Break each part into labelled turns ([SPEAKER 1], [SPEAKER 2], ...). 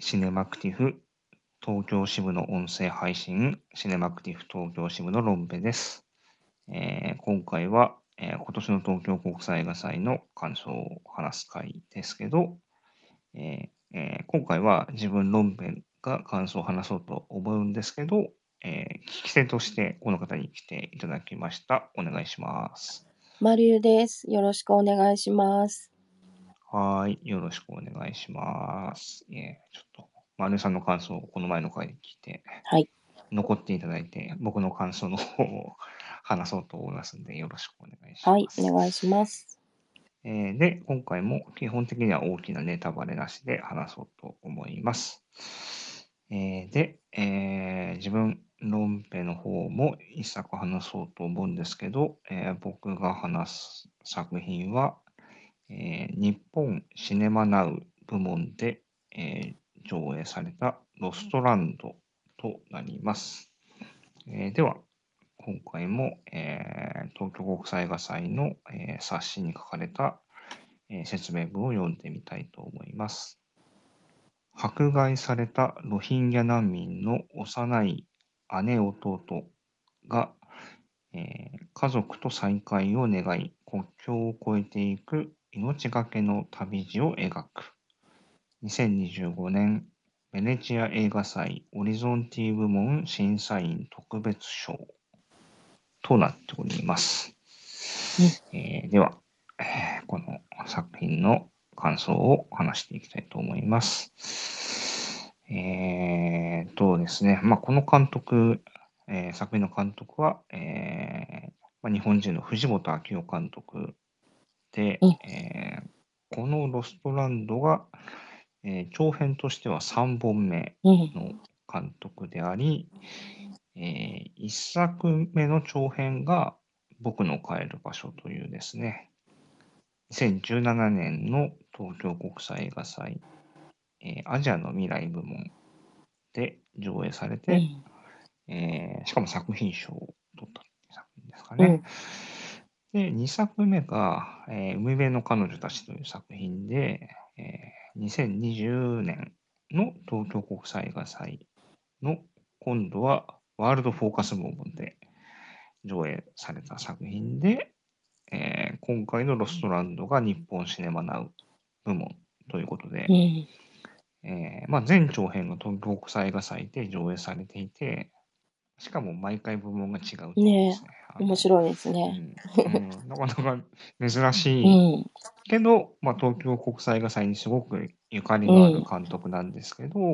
[SPEAKER 1] シネマクティフ東京支部の音声配信、シネマクティフ東京支部のロンペです。今回は、今年の東京国際映画祭の感想を話す回ですけど、今回は自分ロンペが感想を話そうと思うんですけど、聞き手としてこの方に来ていただきました。お願いします。
[SPEAKER 2] まるゆです。よろしくお願いします。
[SPEAKER 1] はい。よろしくお願いします。ちょっと、マルさんの感想をこの前の回で聞いて、
[SPEAKER 2] はい。
[SPEAKER 1] 残っていただいて、僕の感想の方を話そうと思いますので、よろしくお願いし
[SPEAKER 2] はい、
[SPEAKER 1] ます。
[SPEAKER 2] お願いします。
[SPEAKER 1] で、今回も基本的には大きなネタバレなしで話そうと思います。で、自分、ロンペの方も一作話そうと思うんですけど、僕が話す作品は、日本シネマナウ部門で、上映されたロストランドとなります。では、今回も、東京国際映画祭の、冊子に書かれた、説明文を読んでみたいと思います。迫害されたロヒンギャ難民の幼い姉弟が、家族と再会を願い、国境を越えていく命がけの旅路を描く。2025年ベネチア映画祭オリゾンティ部門審査員特別賞となっております。では、この作品の感想を話していきたいと思います。ですね、この監督、作品の監督は、日本人の藤本明夫監督で、
[SPEAKER 2] うん。
[SPEAKER 1] このロストランドが、長編としては3本目
[SPEAKER 2] うん。
[SPEAKER 1] の監督であり、1作目の長編が僕の帰る場所というですね、2017年の東京国際映画祭、アジアの未来部門で上映されて、
[SPEAKER 2] うん。
[SPEAKER 1] しかも作品賞を取った作品ですかね。
[SPEAKER 2] うん。
[SPEAKER 1] で、2作目が、海辺の彼女たちという作品で、2020年の東京国際映画祭の今度はワールドフォーカス部門で上映された作品で、今回のロストランドが日本シネマナウ部門ということで、
[SPEAKER 2] うん。
[SPEAKER 1] 全長編が東京国際映画祭で上映されていて、しかも毎回部門が違うっていうで
[SPEAKER 2] ね
[SPEAKER 1] すね。
[SPEAKER 2] え、面白いですね。
[SPEAKER 1] なかなか珍し
[SPEAKER 2] う
[SPEAKER 1] い
[SPEAKER 2] ん。
[SPEAKER 1] けど、東京国際映画祭にすごくゆかり
[SPEAKER 2] うん。
[SPEAKER 1] のある監督なんですけど、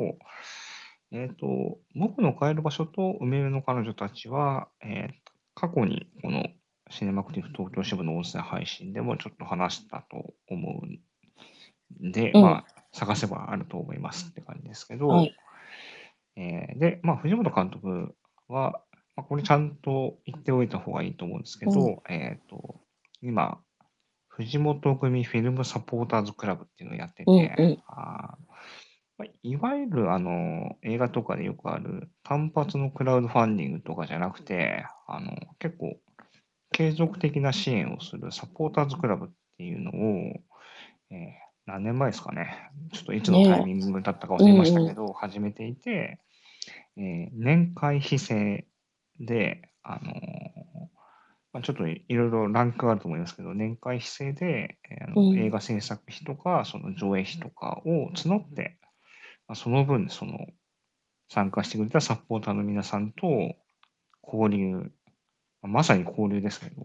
[SPEAKER 1] 僕の帰る場所と海辺の彼女たちは、過去にこのシネマクティブ東京支部の音声配信でもちょっと話したと思うんで、
[SPEAKER 2] うん。
[SPEAKER 1] 探せばあると思いますって感じですけど、
[SPEAKER 2] はい。
[SPEAKER 1] で、藤本監督は、これちゃんと言っておいた方がいいと思うんですけ
[SPEAKER 2] うん。
[SPEAKER 1] ど、今、藤本組フィルムサポーターズクラブっていうのをやって
[SPEAKER 2] うん。
[SPEAKER 1] て、
[SPEAKER 2] うん。
[SPEAKER 1] いわゆる映画とかでよくある単発のクラウドファンディングとかじゃなくて、結構継続的な支援をするサポーターズクラブっていうのを、何年前ですかね。ちょっといつのタイ
[SPEAKER 2] ね
[SPEAKER 1] ミングだったか
[SPEAKER 2] え。う
[SPEAKER 1] 忘れました
[SPEAKER 2] ん。うん。
[SPEAKER 1] けど、始めていて、年会費制で、ちょっといろいろランクがあると思いますけど、年会費制で、映
[SPEAKER 2] うん。
[SPEAKER 1] 画制作費とか、その上映費とかを募って、その分、参加してくれたサポーターの皆さんと交流、まさに交流ですけど、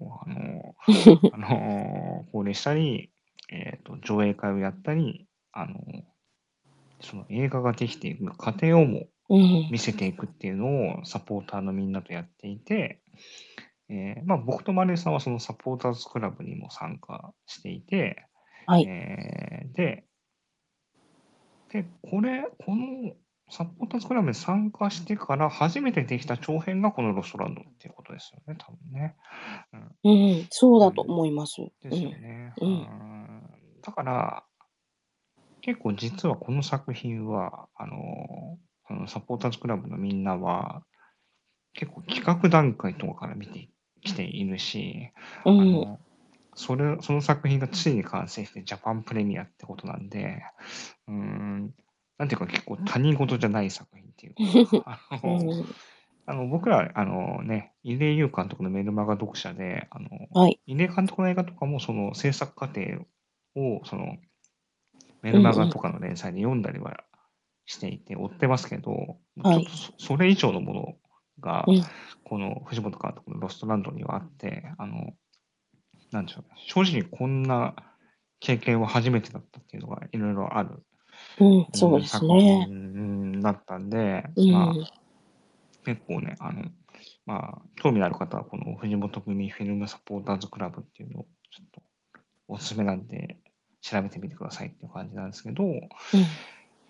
[SPEAKER 1] 交流したり、上映会をやったり、その映画ができていく過程をも
[SPEAKER 2] うん。
[SPEAKER 1] 見せていくっていうのをサポーターのみんなとやっていて、僕とマリエさんはそのサポーターズクラブにも参加していて、
[SPEAKER 2] はい。
[SPEAKER 1] で、このサポーターズクラブに参加してから初めてできた長編がこのロストランドっていうことですよね、多分ね。うん。
[SPEAKER 2] うん。そうだと
[SPEAKER 1] うん。
[SPEAKER 2] 思います。
[SPEAKER 1] ですよ
[SPEAKER 2] うん。
[SPEAKER 1] ね。
[SPEAKER 2] うん。
[SPEAKER 1] だから、結構実はこの作品は、そのサポーターズクラブのみんなは、結構企画段階とかから見てきているし、
[SPEAKER 2] うん。
[SPEAKER 1] あの、その作品がついに完成してジャパンプレミアってことなんで、うーん、 なんていうか結構他人事じゃない作品っていうか、
[SPEAKER 2] うん。
[SPEAKER 1] 僕ら、ね、入江優監督のメルマガ読者で、
[SPEAKER 2] はい。
[SPEAKER 1] 入江監督の映画とかもその制作過程を、そのメル
[SPEAKER 2] うんうん。
[SPEAKER 1] マガとかの連載で読んだりはしていて、追ってますけど、ちょっと
[SPEAKER 2] はい。
[SPEAKER 1] それ以上のものが、
[SPEAKER 2] うん。
[SPEAKER 1] この藤本監督のロストランドにはあって、なんでしょうね、正直こんな経験は初めてだったっていうのがいろいろある、
[SPEAKER 2] うん、そうです
[SPEAKER 1] 作
[SPEAKER 2] ね。
[SPEAKER 1] 品だったんで、
[SPEAKER 2] うん。
[SPEAKER 1] 結構ね、興味のある方は、この藤本組フィルムサポーターズクラブっていうのをちょっとおすすめなんで、調べてみてくださいっていう感じなんですけど、
[SPEAKER 2] うん。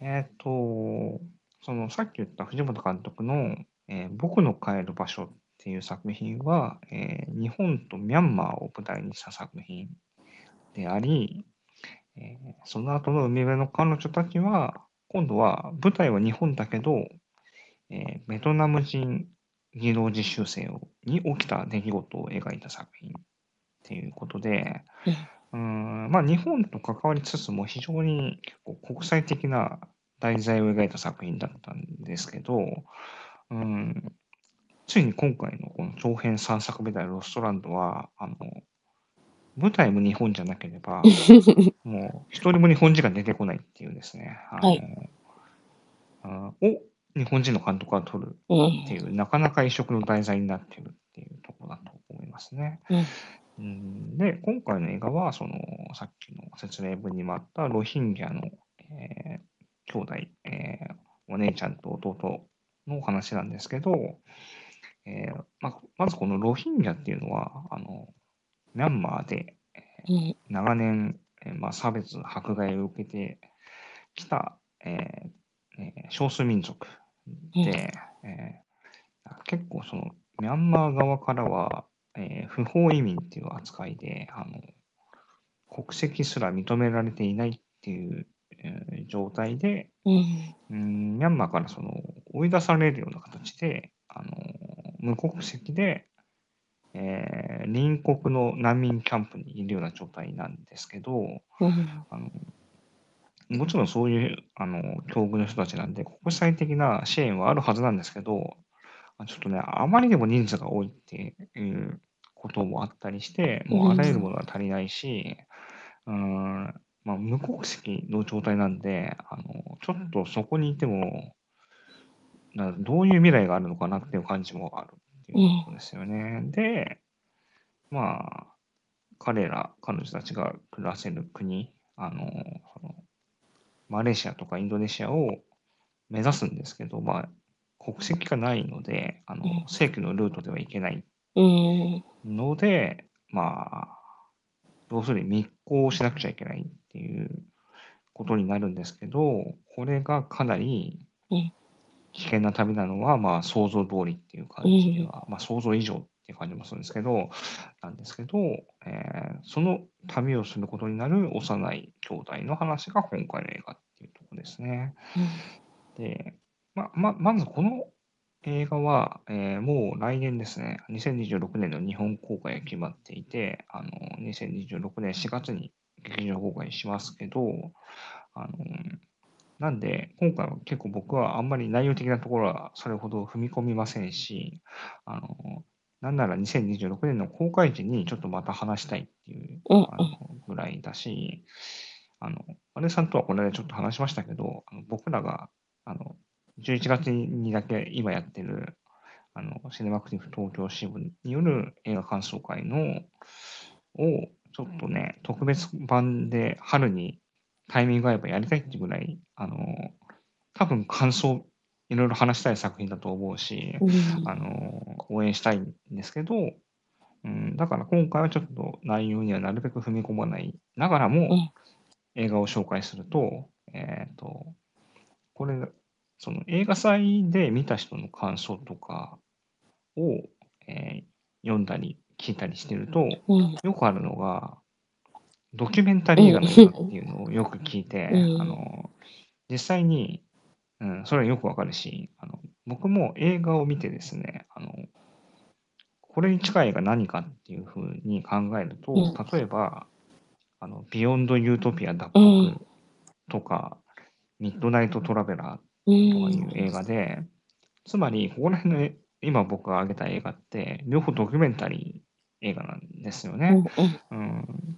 [SPEAKER 1] そのさっき言った藤本監督の、僕の帰る場所っていう作品は、日本とミャンマーを舞台にした作品であり、その後の海辺の彼女たちは、今度は舞台は日本だけど、ベトナム人技能実習生に起きた出来事を描いた作品っていうことで、
[SPEAKER 2] うん。
[SPEAKER 1] 日本と関わりつつも非常に結構国際的な題材を描いた作品だったんですけど、うん、ついに今回のこの長編3作目であるロストランドは、舞台も日本じゃなければ、もう一人も日本人が出てこないっていうですね、
[SPEAKER 2] はい。
[SPEAKER 1] を日本人の監督が撮る
[SPEAKER 2] うん。
[SPEAKER 1] っていう、なかなか異色の題材になっているっていうところだと思いますね。
[SPEAKER 2] うん。
[SPEAKER 1] で、今回の映画は、さっきの説明文にもあったロヒンギャの、兄弟、お姉ちゃんと弟のお話なんですけど、まずこのロヒンギャっていうのは、ミャンマーで
[SPEAKER 2] うん。
[SPEAKER 1] 長年、差別、迫害を受けてきた、少数民族
[SPEAKER 2] うん。
[SPEAKER 1] で、結構そのミャンマー側からは、不法移民っていう扱いで、国籍すら認められていないっていう、状態で、
[SPEAKER 2] うん。
[SPEAKER 1] ミャンマーから追い出されるような形で、無国籍で、隣国の難民キャンプにいるような状態なんですけど、
[SPEAKER 2] うん。
[SPEAKER 1] あのもちろんそういう境遇の人たちなんで、国際的な支援はあるはずなんですけど、ちょっとね、あまりにも人数が多いっていうこともあったりして、
[SPEAKER 2] う
[SPEAKER 1] もうあらゆる
[SPEAKER 2] ん。
[SPEAKER 1] ものが足りないし、無国籍の状態なんで、ちょっとそこにいても、どういう未来があるのかなっていう感じもあるっていうことですよね。で、まあ、彼女たちが暮らせる国、そのマレーシアとかインドネシアを目指すんですけど、国籍がないので、正規のルートでは行けない
[SPEAKER 2] うん。
[SPEAKER 1] ので、要するに密航をしなくちゃいけないっていうことになるんですけど、これがかなり
[SPEAKER 2] うん。
[SPEAKER 1] 危険な旅なのは、想像通りっていう
[SPEAKER 2] うん。
[SPEAKER 1] 感じでは、想像以上っていう感じもするんですけど、その旅をすることになる幼い兄弟の話が今回の映画っていうところですね。
[SPEAKER 2] うん。
[SPEAKER 1] で、まずこの映画は、もう来年ですね、2026年の日本公開が決まっていて、2026年4月に劇場公開しますけど、あの、なんで、今回は結構僕はあんまり内容的なところはそれほど踏み込みませんし、あの、なんなら2026年の公開時にちょっとまた話したいっていう、
[SPEAKER 2] うん。
[SPEAKER 1] ぐらいだし、アレさんとはこれでちょっと話しましたけど、僕らが、11月にだけ今やってる、シネマクティブ東京支部による映画感想会を、ちょっとね、特別版で春にタイミングが合えばやりたいっていうぐらい、多分感想、いろいろ話したい作品だと思うし、
[SPEAKER 2] うん。
[SPEAKER 1] 応援したいんですけど、だから今回はちょっと内容にはなるべく踏み込まないながらも
[SPEAKER 2] うん。
[SPEAKER 1] 映画を紹介すると、これ、その映画祭で見た人の感想とかを、読んだり聞いたりしてると、
[SPEAKER 2] うん。
[SPEAKER 1] よくあるのが、ドキュメンタ
[SPEAKER 2] うん。
[SPEAKER 1] リー映画のようだっていうのをよく聞いて、
[SPEAKER 2] うん。
[SPEAKER 1] 実際に、それはよくわかるし、僕も映画を見てですね、これに近い映画何かっていうふうに考えると、
[SPEAKER 2] うん。
[SPEAKER 1] 例えば、ビヨンド・ユートピア脱
[SPEAKER 2] うん。
[SPEAKER 1] 北とか、 ミッドナイトトラベラ
[SPEAKER 2] う
[SPEAKER 1] ーとかいう映
[SPEAKER 2] ん。
[SPEAKER 1] 画で、つまり、ここら辺の今僕が挙げた映画って、両方ドキュメンタリー映画なんですよね。
[SPEAKER 2] うんうん。
[SPEAKER 1] うん。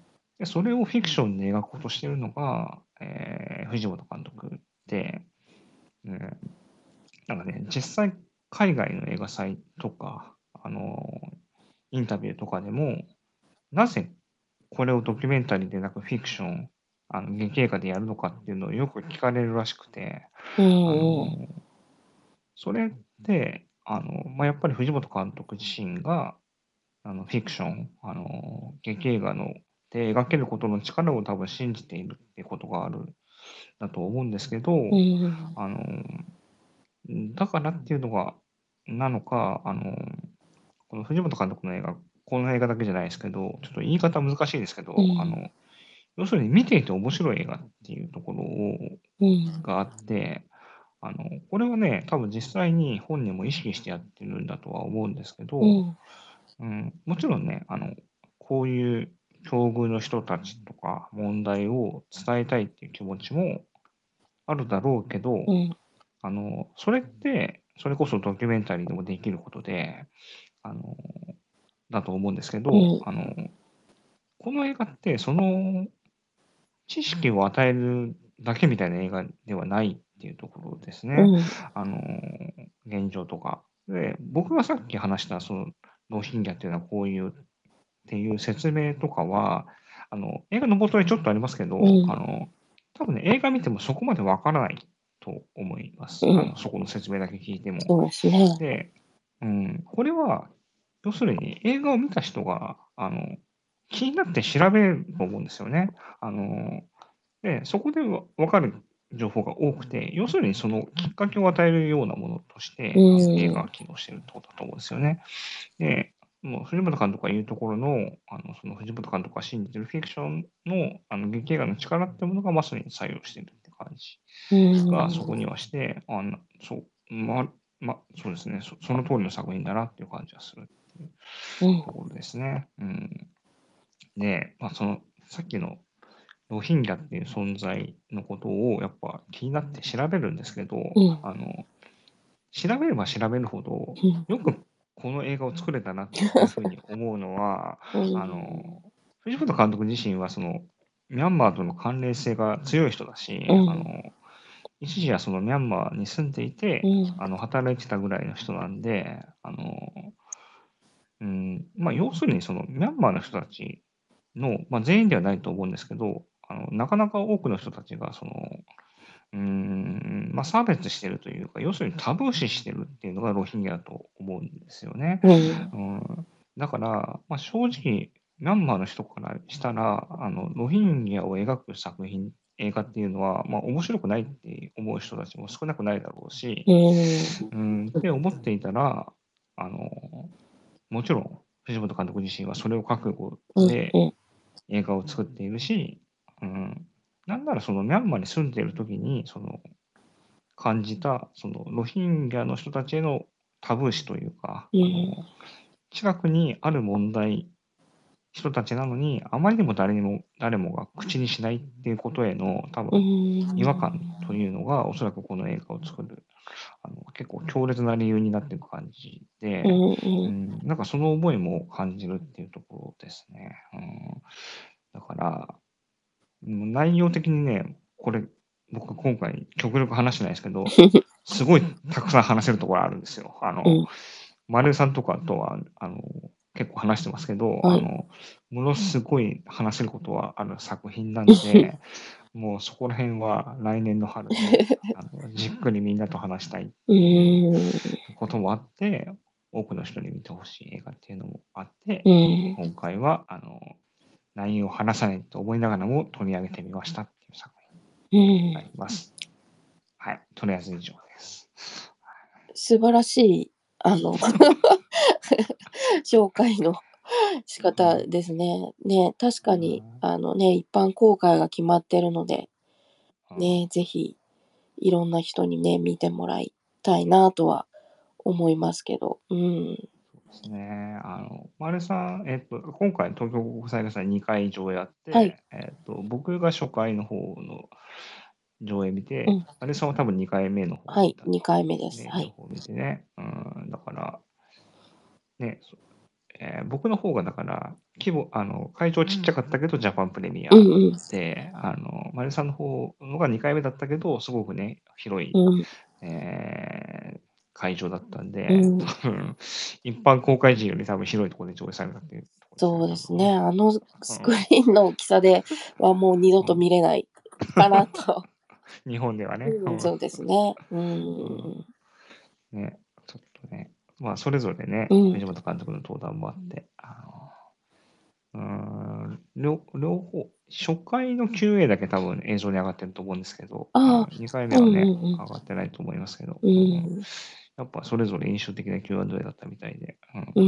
[SPEAKER 1] で、それをフィクションで描こうとしているのが、藤本監督で、うん、なんかね、実際海外の映画祭とか、インタビューとかでも、なぜこれをドキュメンタリーでなくフィクション、劇映画でやるのかっていうのをよく聞かれるらしくて、
[SPEAKER 2] う
[SPEAKER 1] あの、
[SPEAKER 2] んうん。
[SPEAKER 1] それって、やっぱり藤本監督自身が、フィクション、劇映画で描けることの力を多分信じているっていうことがあるんだと思うんですけど、
[SPEAKER 2] うん。
[SPEAKER 1] あの、だからっていうのが、なのか、この藤本監督の映画、この映画だけじゃないですけど、ちょっと言い方難しいですけど、
[SPEAKER 2] うん。
[SPEAKER 1] 要するに見ていて面白い映画っていうところ
[SPEAKER 2] うん。
[SPEAKER 1] があって、これはね、多分実際に本人も意識してやってるんだとは思うんですけど、
[SPEAKER 2] うん。
[SPEAKER 1] もちろんね、こういう境遇の人たちとか問題を伝えたいっていう気持ちもあるだろうけど、
[SPEAKER 2] うん。
[SPEAKER 1] それって、それこそドキュメンタリーでもできることで、あの、だと思うんですけど、
[SPEAKER 2] うん。
[SPEAKER 1] この映画ってその知識を与えるだけみたいな映画ではないっていうところですね。
[SPEAKER 2] うん。
[SPEAKER 1] あの、現状とか。で、僕がさっき話したそのロヒンギャっていうのはこういうっていう説明とかは、映画の冒頭にちょっとありますけど、
[SPEAKER 2] うん。
[SPEAKER 1] 多分ね、映画見てもそこまでわからないと思います。
[SPEAKER 2] うん。
[SPEAKER 1] そこの説明だけ聞いても。
[SPEAKER 2] そうですね。
[SPEAKER 1] で、これは、要するに映画を見た人が、気になって調べると思うんですよね。あの、で、そこでわかる情報が多くて、要するにそのきっかけを与えるようなものとし
[SPEAKER 2] う
[SPEAKER 1] て、映画
[SPEAKER 2] ん。
[SPEAKER 1] が機能しているってことだと思うんですよね。で、もう藤本監督が言うところの、その藤本監督が信じているフィクションの、劇映画の力っていうものがまさに作用しているって感じ
[SPEAKER 2] うん。
[SPEAKER 1] がそこにはして、そう、そうですねその通りの作品だなっていう感じがするっていう
[SPEAKER 2] うん。
[SPEAKER 1] ところですね。うん。で、さっきのロヒンギャっていう存在のことをやっぱ気になって調べるんですけど、
[SPEAKER 2] うん。
[SPEAKER 1] あの、調べれば調べるほど、
[SPEAKER 2] うん。
[SPEAKER 1] よくこの映画を作れたなっていうふうに思うのは、
[SPEAKER 2] う
[SPEAKER 1] あの、
[SPEAKER 2] ん。
[SPEAKER 1] 藤本監督自身はその、ミャンマーとの関連性が強い人だし、
[SPEAKER 2] うん。
[SPEAKER 1] 一時はそのミャンマーに住んでいて、
[SPEAKER 2] うん。
[SPEAKER 1] 働いてたぐらいの人なんで、要するにそのミャンマーの人たちの、全員ではないと思うんですけど、なかなか多くの人たちがその、差別してるというか、要するにタブー視してるっていうのがロヒンギャだと思うんですよね。
[SPEAKER 2] うん。
[SPEAKER 1] うん、だから、正直、ミャンマーの人からしたら、ロヒンギャを描く作品、映画っていうのは、面白くないって思う人たちも少なくないだろうし、
[SPEAKER 2] うん。
[SPEAKER 1] って思っていたら、あの、もちろん、藤本監督自身はそれを覚悟
[SPEAKER 2] うん。
[SPEAKER 1] で
[SPEAKER 2] うん。
[SPEAKER 1] 映画を作っているし、なんならそのミャンマーに住んでいる時に、感じた、そのロヒンギャの人たちへのタブー視というか、
[SPEAKER 2] うん。
[SPEAKER 1] 近くにある問題、人たちなのに、あまりにも誰もが口にしないっていうことへの多
[SPEAKER 2] う
[SPEAKER 1] 分違和感
[SPEAKER 2] ん。
[SPEAKER 1] というのが、おそらくこの映画を作る、結構強烈な理由になっていく感じ
[SPEAKER 2] う
[SPEAKER 1] で、
[SPEAKER 2] ん。
[SPEAKER 1] なんかその思いも感じるっていうところですね。だから、内容的にね、これ、僕今回極力話してないですけど、すごいたくさん話せるところあるんですよ。
[SPEAKER 2] うん。
[SPEAKER 1] 丸さんとかとは、結構話してますけど、
[SPEAKER 2] はい。
[SPEAKER 1] ものすごい話せることはある作品なんで、もうそこら辺は来年の春に、じっくりみんなと話したいっ
[SPEAKER 2] う
[SPEAKER 1] ていう
[SPEAKER 2] ん。
[SPEAKER 1] こともあって、多くの人に見てほしい映画っていうのもあって、
[SPEAKER 2] うん。
[SPEAKER 1] 今回は、内容を話さないと思いながらも取り上げてみましたっていう作品
[SPEAKER 2] うん。
[SPEAKER 1] になります。はい。とりあえず以上です。
[SPEAKER 2] 素晴らしい、紹介の仕方ですね。ね、確かに、一般公開が決まってるので、ね、ぜひ、いろんな人にね、見てもらいたいなとは思いますけど。うん。
[SPEAKER 1] そうですね。丸さん、今回東京国際映画祭2回上やっ
[SPEAKER 2] はい。
[SPEAKER 1] て、僕が初回の方の上映見
[SPEAKER 2] う
[SPEAKER 1] て、
[SPEAKER 2] ん。
[SPEAKER 1] あれさんは多分2回目の方
[SPEAKER 2] はい、
[SPEAKER 1] を見たん
[SPEAKER 2] 2回目です。
[SPEAKER 1] ね、
[SPEAKER 2] はい。
[SPEAKER 1] 両方見てね。だから、ね、僕の方がだから、会場ちっちゃかったけど、ジャパンプレミア
[SPEAKER 2] うんうん。
[SPEAKER 1] で、マリさんの方のが2回目だったけど、すごくね、広い、
[SPEAKER 2] うん。
[SPEAKER 1] 会場だったん
[SPEAKER 2] う
[SPEAKER 1] で、多
[SPEAKER 2] ん。
[SPEAKER 1] 分、一般公開時より多分広いところで上映されたっていうところですよね、
[SPEAKER 2] そうですね。
[SPEAKER 1] 多分ね。
[SPEAKER 2] スクリーンの大きさではもう二度と
[SPEAKER 1] うん
[SPEAKER 2] 見れないかなと。
[SPEAKER 1] 日本ではね。
[SPEAKER 2] うん、そうですね。う
[SPEAKER 1] うん
[SPEAKER 2] ん。
[SPEAKER 1] ね、ちょっとね、まあ、それぞれね、
[SPEAKER 2] うん。
[SPEAKER 1] 藤本監督の登壇もあって、両方、初回の QA だけ多分映像に上がってると思うんですけど、
[SPEAKER 2] ああ、
[SPEAKER 1] 2回目
[SPEAKER 2] うんう
[SPEAKER 1] はね、
[SPEAKER 2] んうん。
[SPEAKER 1] 上がってないと思いますけど、
[SPEAKER 2] うん。
[SPEAKER 1] やっぱそれぞれ印象的な Q&A だったみたいで、
[SPEAKER 2] うん。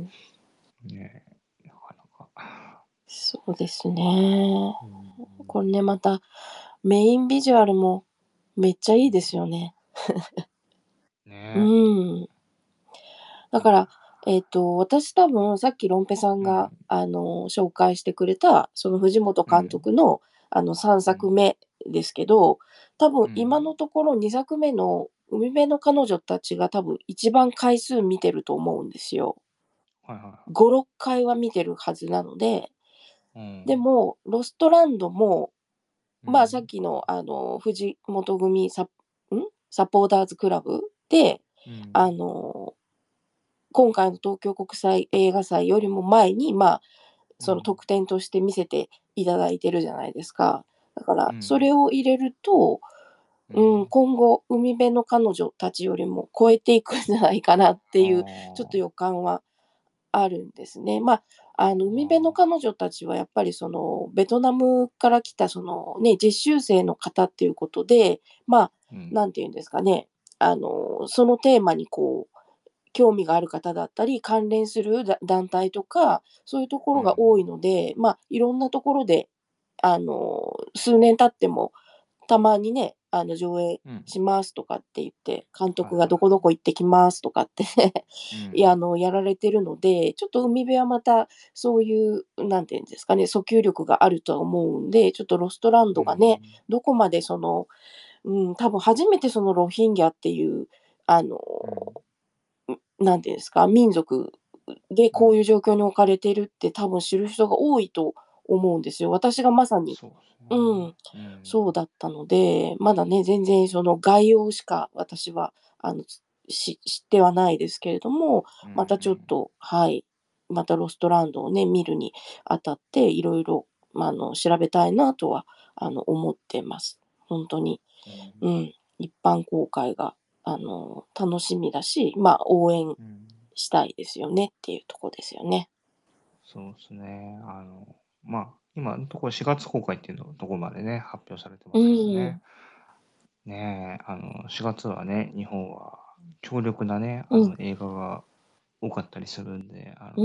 [SPEAKER 1] ね、なかなか。
[SPEAKER 2] そうですね。
[SPEAKER 1] うん
[SPEAKER 2] これね、またメインビジュアルもめっちゃいいですよね。う
[SPEAKER 1] ね、
[SPEAKER 2] ん。だから、私多分さっきロンペさんが、
[SPEAKER 1] うん、
[SPEAKER 2] 紹介してくれた、その藤本監
[SPEAKER 1] うん、
[SPEAKER 2] 督の、3
[SPEAKER 1] うん、
[SPEAKER 2] 作目ですけど、多分
[SPEAKER 1] うん、
[SPEAKER 2] 今のところ2作目の海辺の彼女たちが多分一番回数見てると思うんですよ。
[SPEAKER 1] はいはいは
[SPEAKER 2] 5、6回は見てるはずなので、
[SPEAKER 1] い。うん、
[SPEAKER 2] でも、ロストランドも、まあ、さっ
[SPEAKER 1] うん、
[SPEAKER 2] きの、藤本組サポーターズクラブで、
[SPEAKER 1] うん、
[SPEAKER 2] あの、今回の東京国際映画祭よりも前に、まあ、その
[SPEAKER 1] うん、
[SPEAKER 2] 特典として見せていただいてるじゃないですか。だから、そ
[SPEAKER 1] うん、
[SPEAKER 2] れを入れると、
[SPEAKER 1] うん
[SPEAKER 2] 今後、海辺の彼女たちよりも超えていくんじゃないかなっていう、ちょっと
[SPEAKER 1] あ
[SPEAKER 2] 予感はあるんですね。まあ、海辺の
[SPEAKER 1] あ、
[SPEAKER 2] 彼女たちはやっぱりその、ベトナムから来たそのね、実習生の方っていうことで、まあ、
[SPEAKER 1] うん、
[SPEAKER 2] なんて言うんですかね、そのテーマにこう、興味がある方だったり、関連する団体とか、そういうとこ
[SPEAKER 1] うん、
[SPEAKER 2] ろが多いので、まあ、いろんなところで、数年経ってもたまにね、上映
[SPEAKER 1] うん、
[SPEAKER 2] しますとかって言って、監
[SPEAKER 1] はい
[SPEAKER 2] 督がどこど
[SPEAKER 1] は
[SPEAKER 2] こ行ってきますとかって
[SPEAKER 1] い。う
[SPEAKER 2] いや、
[SPEAKER 1] ん、
[SPEAKER 2] やられてるので、ちょっと海辺はまたそういう、なんていうんですかね、訴求力があるとは思うんで、ちょっとロストラン
[SPEAKER 1] う
[SPEAKER 2] ドがね、
[SPEAKER 1] ん、
[SPEAKER 2] どこまでその、多分初めてそのロヒンギャっていう、あの、
[SPEAKER 1] うん、
[SPEAKER 2] なんていうんですか、民族で
[SPEAKER 1] うん、
[SPEAKER 2] こういう状況に置かれてるって多分知る人が多いと思うんですよ。私がまさに
[SPEAKER 1] そうです
[SPEAKER 2] う
[SPEAKER 1] ね。
[SPEAKER 2] ん、
[SPEAKER 1] うん、
[SPEAKER 2] そうだったので、まだね、全然その概要しか私は、知ってはないですけれども、
[SPEAKER 1] うん、う
[SPEAKER 2] またちょっ
[SPEAKER 1] ん、
[SPEAKER 2] と、はい、またロストランドをね、見るにあたって、いろいろ、調べたいなとは、思ってます。本当に。
[SPEAKER 1] うん、
[SPEAKER 2] うん、一般公開が、楽しみだし、まあ、応援
[SPEAKER 1] うん、
[SPEAKER 2] したいですよねっていうとこですよね。
[SPEAKER 1] そうですね。まあ、今のところ4月公開っていうのところまでね、発表されてま
[SPEAKER 2] う
[SPEAKER 1] すけどね。
[SPEAKER 2] ん、
[SPEAKER 1] ねえ、4月はね、日本は強力なね、
[SPEAKER 2] うん、
[SPEAKER 1] 映画が多かったりするんで、
[SPEAKER 2] うん。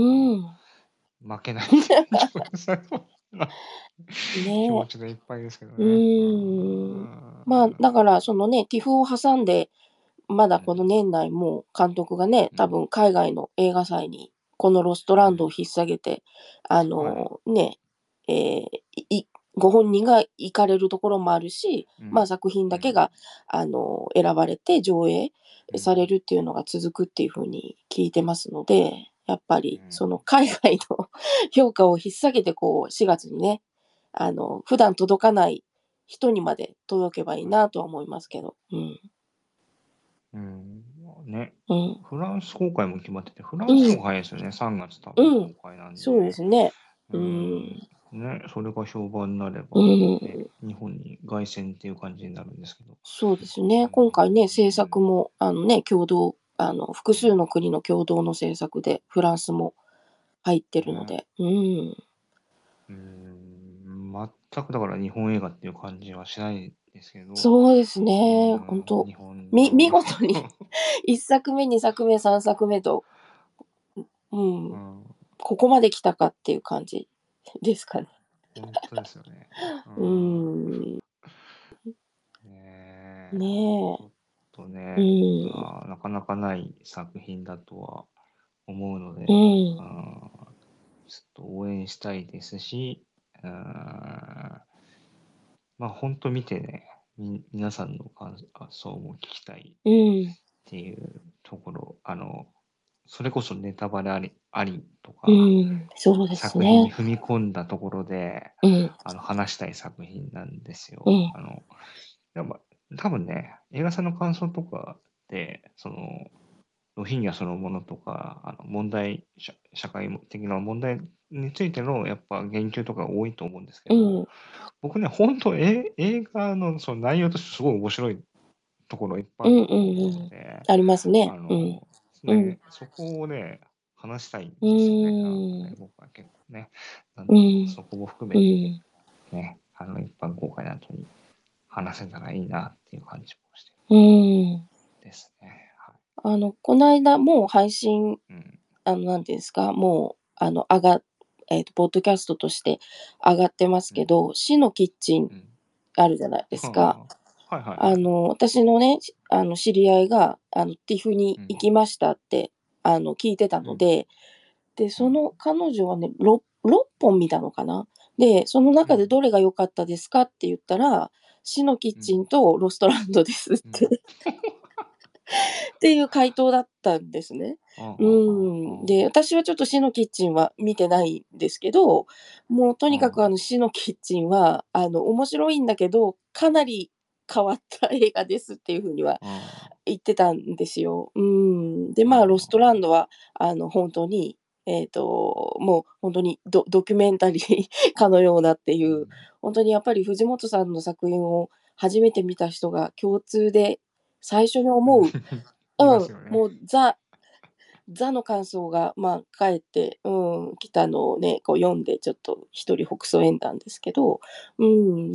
[SPEAKER 1] 負けないっていう気持ち気持
[SPEAKER 2] ね。
[SPEAKER 1] ちでいっぱいですけど
[SPEAKER 2] う
[SPEAKER 1] ね。
[SPEAKER 2] ーん。まあ、だからそのね、TIFF を挟んで、まだ
[SPEAKER 1] うん、
[SPEAKER 2] この年内も監督がね、
[SPEAKER 1] うん、
[SPEAKER 2] 多分海外の映画祭にこのロストランドを
[SPEAKER 1] うん、
[SPEAKER 2] 引っ提げて、
[SPEAKER 1] はい、
[SPEAKER 2] ね、ええ、ご本人が行かれるところもあるし、まあ、
[SPEAKER 1] うん、
[SPEAKER 2] 作品
[SPEAKER 1] うん、
[SPEAKER 2] だけが、選ばれて上映
[SPEAKER 1] うん、
[SPEAKER 2] されるっていうのが続くっていう風に聞いてますので、やっぱりその
[SPEAKER 1] うん、
[SPEAKER 2] 海外の評価を引っ提げてこう4月にね、普段届かない人にまで届けばいい
[SPEAKER 1] はい。
[SPEAKER 2] なとは思いますけど。うん。
[SPEAKER 1] うん、ね。
[SPEAKER 2] うん。
[SPEAKER 1] フランス公開も決まってて、フランスの方
[SPEAKER 2] うん。
[SPEAKER 1] が早いですよね。3月多分
[SPEAKER 2] うん。
[SPEAKER 1] 公開なん
[SPEAKER 2] そうで
[SPEAKER 1] で。
[SPEAKER 2] すね。
[SPEAKER 1] う
[SPEAKER 2] う
[SPEAKER 1] ん、
[SPEAKER 2] ん。
[SPEAKER 1] ね、それが評判になれ
[SPEAKER 2] う
[SPEAKER 1] ば、ね、
[SPEAKER 2] ん。
[SPEAKER 1] 日本に凱旋っていう感じになるんですけど。
[SPEAKER 2] そうです
[SPEAKER 1] う
[SPEAKER 2] ね。今回ね、制作
[SPEAKER 1] ん、
[SPEAKER 2] も共同複数の国の共同の制作で、フランスも入ってるの
[SPEAKER 1] ね、
[SPEAKER 2] で。うん。
[SPEAKER 1] 全くだから日本映画っていう感じはしないですけど、
[SPEAKER 2] そうですね。本当
[SPEAKER 1] 日本
[SPEAKER 2] 見
[SPEAKER 1] の、
[SPEAKER 2] 事に1作目、2作目、3作目と、うん、
[SPEAKER 1] うん、
[SPEAKER 2] ここまで来たかっていう感じですかね。
[SPEAKER 1] 本当ですよね。
[SPEAKER 2] うーん。
[SPEAKER 1] ねえ、
[SPEAKER 2] ねえ。
[SPEAKER 1] ちょっと
[SPEAKER 2] う
[SPEAKER 1] ね、
[SPEAKER 2] ん。
[SPEAKER 1] なかなかない作品だとは思うの
[SPEAKER 2] う
[SPEAKER 1] で、
[SPEAKER 2] ん。
[SPEAKER 1] ちょっと応援したいですし、まあ本当見てね、 皆さんの感想も聞きたい
[SPEAKER 2] うん。
[SPEAKER 1] っていうところ、それこそネタバレありと
[SPEAKER 2] う
[SPEAKER 1] か、
[SPEAKER 2] ん、そうです
[SPEAKER 1] 作品に
[SPEAKER 2] ね。
[SPEAKER 1] 踏み込んだところで、
[SPEAKER 2] うん、
[SPEAKER 1] 話したい作品なんですよ。
[SPEAKER 2] うん、
[SPEAKER 1] やっぱ多分ね、映画さんの感想とかで、ロヒンギャそのものとか、社会的な問題についてのやっぱ言及とか多いと思うんですけ
[SPEAKER 2] う
[SPEAKER 1] ど、
[SPEAKER 2] ん、
[SPEAKER 1] 僕ね、本当、映画のその内容としてすごい面白いところいっぱい
[SPEAKER 2] うん、
[SPEAKER 1] あると
[SPEAKER 2] うん、
[SPEAKER 1] 思う
[SPEAKER 2] うん。
[SPEAKER 1] ので、
[SPEAKER 2] ありますね。うん、うん、
[SPEAKER 1] そこをね、話したいん
[SPEAKER 2] う
[SPEAKER 1] ですよね。
[SPEAKER 2] ーん、
[SPEAKER 1] 僕は結構ね。なんで、
[SPEAKER 2] うん、
[SPEAKER 1] そこも含めて、
[SPEAKER 2] うん、
[SPEAKER 1] ね、一般公開の後に話せたらいいなっていう感じもして
[SPEAKER 2] うん。
[SPEAKER 1] ですね。は
[SPEAKER 2] こないだもう配信、
[SPEAKER 1] い。うん。
[SPEAKER 2] なんていうんですか、もう、上がポッドキャストとして上がってます
[SPEAKER 1] うん。
[SPEAKER 2] けど、死のキッチン
[SPEAKER 1] うん。
[SPEAKER 2] あるじゃないですか。
[SPEAKER 1] はあ、はいはいはい。
[SPEAKER 2] 私のね、知り合いが、ティフに
[SPEAKER 1] うん。
[SPEAKER 2] 行きましたって、聞いてた
[SPEAKER 1] うん。
[SPEAKER 2] ので、で、
[SPEAKER 1] うん。
[SPEAKER 2] その彼女はね、6本見たのかな。で、その中で
[SPEAKER 1] うん。
[SPEAKER 2] どれが良かったですかって言ったら、死のキッ
[SPEAKER 1] うん。
[SPEAKER 2] チンとロストランドですっ
[SPEAKER 1] うん。
[SPEAKER 2] てっていう回答だったんですね。
[SPEAKER 1] ああ、
[SPEAKER 2] う
[SPEAKER 1] ああ、
[SPEAKER 2] ん。で、私はちょっと死のキッチンは見てないんですけど、もうとにかく
[SPEAKER 1] ああ、
[SPEAKER 2] 死のキッチンは、面白いんだけど、かなり変わった映画ですっていう風には
[SPEAKER 1] ああ、
[SPEAKER 2] 言ってたんですよ。うん。で、
[SPEAKER 1] あ
[SPEAKER 2] まあ、ロストラン
[SPEAKER 1] あ、
[SPEAKER 2] ドは、本当に、もう本当にドキュメンタリーかのようなっていう、
[SPEAKER 1] うん。
[SPEAKER 2] 本当にやっぱり藤本さんの作品を初めて見た人が共通で最初に
[SPEAKER 1] うん。
[SPEAKER 2] 思う、
[SPEAKER 1] い
[SPEAKER 2] うん、
[SPEAKER 1] ますよね。
[SPEAKER 2] もうザの感想が、まあ、返って、うん、来たのをね、こう読んでちょっと一人ほくそ笑んだんですけど、うん、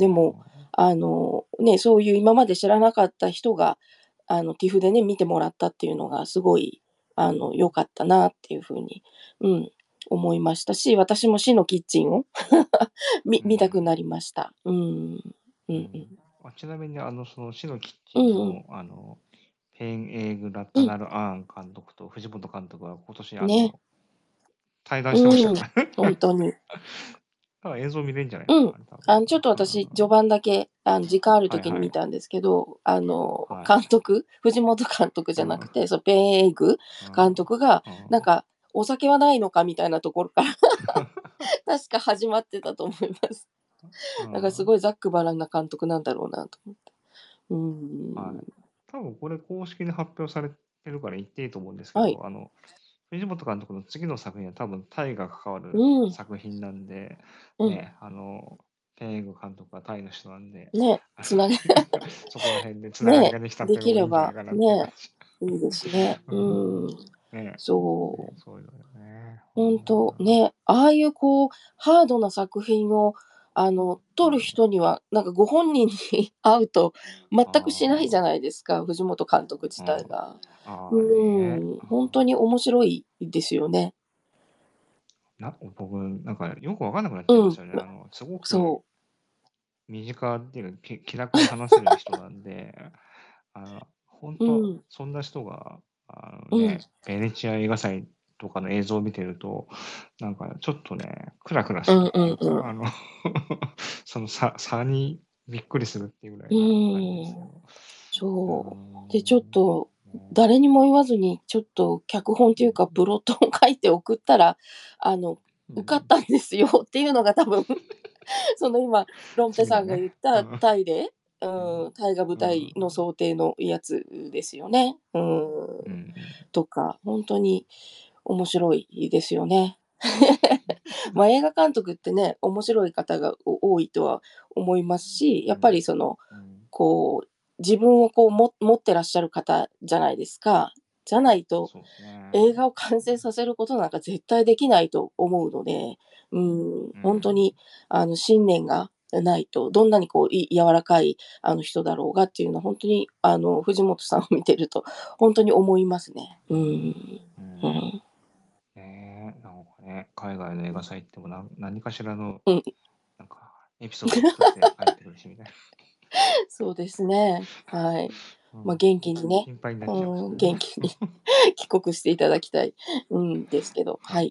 [SPEAKER 1] あ
[SPEAKER 2] でも、
[SPEAKER 1] あ、
[SPEAKER 2] ね、そういう今まで知らなかった人が、TIFF でね、見てもらったっていうのがすごい、
[SPEAKER 1] うん。
[SPEAKER 2] 良かったなっていう風に、うん、思いましたし、私も死のキッチンを見たく
[SPEAKER 1] うん。
[SPEAKER 2] なりました。うん。うんうん。
[SPEAKER 1] うん。ちなみに、その死のキッチ
[SPEAKER 2] うんうん。
[SPEAKER 1] ンの、ペン・エーグ・ラタ
[SPEAKER 2] うん。
[SPEAKER 1] ナル・アーン監督と藤本監督は今年、
[SPEAKER 2] ね。
[SPEAKER 1] 対談してました
[SPEAKER 2] うん。
[SPEAKER 1] から。
[SPEAKER 2] ほんとに。
[SPEAKER 1] 多分映像見れるんじゃないですか、
[SPEAKER 2] うん。
[SPEAKER 1] あれ多分。
[SPEAKER 2] ちょっと私、序
[SPEAKER 1] うん。
[SPEAKER 2] 盤だけ、時間ある
[SPEAKER 1] はいはい。
[SPEAKER 2] 時に見たんですけど、
[SPEAKER 1] はい。
[SPEAKER 2] 監督藤本監督じ
[SPEAKER 1] うん。
[SPEAKER 2] ゃなくて、ペンエイグ
[SPEAKER 1] うん。
[SPEAKER 2] 監督が、
[SPEAKER 1] うん。
[SPEAKER 2] なんか、お酒はないのかみたいなところから確か始まってたと思います。
[SPEAKER 1] う
[SPEAKER 2] だからす
[SPEAKER 1] ん。
[SPEAKER 2] ごいざっくばらんな監督なんだろうなと思って。うー
[SPEAKER 1] はい。
[SPEAKER 2] ん。
[SPEAKER 1] 多分これ公式に発表されてるから言っていいと思うんですけ
[SPEAKER 2] はい。
[SPEAKER 1] ど、藤本監督の次の作品は多分タイが関わる
[SPEAKER 2] うん。
[SPEAKER 1] 作品なんで、
[SPEAKER 2] うん。
[SPEAKER 1] ね、ペンエグ監督はタイの人なんで、
[SPEAKER 2] ね、
[SPEAKER 1] あ
[SPEAKER 2] つなげ
[SPEAKER 1] そこら辺でつながり
[SPEAKER 2] ね、
[SPEAKER 1] ができたっ
[SPEAKER 2] で
[SPEAKER 1] ていうのもいいんじゃない
[SPEAKER 2] きれば、
[SPEAKER 1] かなっていう感
[SPEAKER 2] ね、
[SPEAKER 1] じ。
[SPEAKER 2] いいですね。
[SPEAKER 1] う
[SPEAKER 2] う
[SPEAKER 1] ん。
[SPEAKER 2] ん。
[SPEAKER 1] ね、
[SPEAKER 2] そう。
[SPEAKER 1] そういうのよね。う
[SPEAKER 2] ほんと、
[SPEAKER 1] ん。
[SPEAKER 2] ね、ああいうこう、ハードな作品を、撮る
[SPEAKER 1] うん。
[SPEAKER 2] 人には、なんかご本人に会うと全くしないじゃ
[SPEAKER 1] あ
[SPEAKER 2] ないですか、藤本監督自
[SPEAKER 1] あ、
[SPEAKER 2] 体が。
[SPEAKER 1] ああね。
[SPEAKER 2] うほんとに面白いですよね。
[SPEAKER 1] 僕、なんかよくわかんなくなっちゃい
[SPEAKER 2] うん、
[SPEAKER 1] ますよね。すごく
[SPEAKER 2] そう。
[SPEAKER 1] 身近っていうか、気楽に話せる人なんで、本当
[SPEAKER 2] うん、
[SPEAKER 1] そんな人が、
[SPEAKER 2] うん、
[SPEAKER 1] ベネチア映画祭とかの映像を見てると、なんかちょっとね、クラクラする
[SPEAKER 2] うん
[SPEAKER 1] っていうか、
[SPEAKER 2] うんうん。
[SPEAKER 1] その差にびっくりするっていうぐら
[SPEAKER 2] う
[SPEAKER 1] いな感じです
[SPEAKER 2] ーん、
[SPEAKER 1] けど。うー
[SPEAKER 2] そう。で、ちょっ
[SPEAKER 1] ん。
[SPEAKER 2] と、
[SPEAKER 1] ね、
[SPEAKER 2] 誰にも言わずに、ちょっと脚本というか、プロットを書いて送ったら、受かっ
[SPEAKER 1] うん。
[SPEAKER 2] たんですよっていうのが多分その今、ロンペさんが言っ
[SPEAKER 1] 次のね。う
[SPEAKER 2] た
[SPEAKER 1] ん。
[SPEAKER 2] タイで、
[SPEAKER 1] うん。
[SPEAKER 2] タイが舞
[SPEAKER 1] うん。
[SPEAKER 2] 台の想定のやつですよね。
[SPEAKER 1] うん。
[SPEAKER 2] とか、ほんとに面白いですよね。ま、映画監督ってね、面白い方が多いとは思いますし、やっぱ
[SPEAKER 1] うん。
[SPEAKER 2] りその、
[SPEAKER 1] うん。
[SPEAKER 2] こう、自分をこう、持ってらっしゃる方じゃないですか。じゃないと、
[SPEAKER 1] そうですね。
[SPEAKER 2] 映画を完成させることなんか絶対できないと思うので、
[SPEAKER 1] うん。
[SPEAKER 2] ほんとに信念がないと、どんなにこう、柔らかい人だろうがっていうのはほんとに藤本さんを見てるとほんとに思いますね。
[SPEAKER 1] うん。
[SPEAKER 2] うん。
[SPEAKER 1] ねえ、なんかね、海外の映画祭行っても何かしらの、
[SPEAKER 2] うん。
[SPEAKER 1] なんか、エピソードを作って帰ってくるしみたいな。
[SPEAKER 2] そうですね。はい。
[SPEAKER 1] う
[SPEAKER 2] ま、
[SPEAKER 1] ん。
[SPEAKER 2] 元気にね、
[SPEAKER 1] 心配になっちゃいますけどね。
[SPEAKER 2] 元気に帰国していただきたい、ですけど、
[SPEAKER 1] はい。
[SPEAKER 2] はい。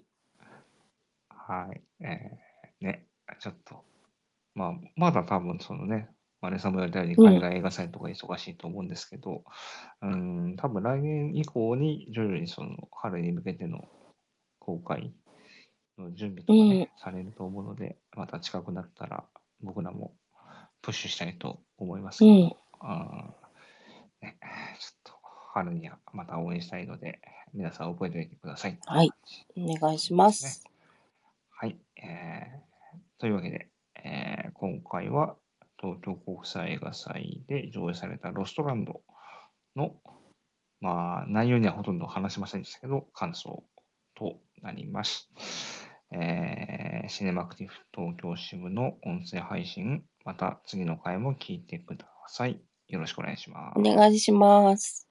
[SPEAKER 1] はい。ね、ちょっと、まだ多分そのね、 マネさんも言われたように、
[SPEAKER 2] うん。
[SPEAKER 1] 海外映画祭とか忙しいと思うんですけど、多分来年以降に徐々にその春に向けての公開の準備
[SPEAKER 2] う
[SPEAKER 1] とかね、
[SPEAKER 2] ん。
[SPEAKER 1] されると思うので、また近くなったら僕らもプッシュしたいと思います
[SPEAKER 2] うん。
[SPEAKER 1] けど、ね、ちょっと春にはまた応援したいので、皆さん覚えておいてくださいっていう
[SPEAKER 2] はい。
[SPEAKER 1] 感じ
[SPEAKER 2] お願いし
[SPEAKER 1] ですね。
[SPEAKER 2] ます。
[SPEAKER 1] はい。というわけで、今回は東京国際映画祭で上映されたロストランドの、まあ、内容にはほとんど話しませんでしたけど、感想となります。シネマクティブ東京支部の音声配信、また次の回も聞いてください。よろしくお願いします。
[SPEAKER 2] お願いします。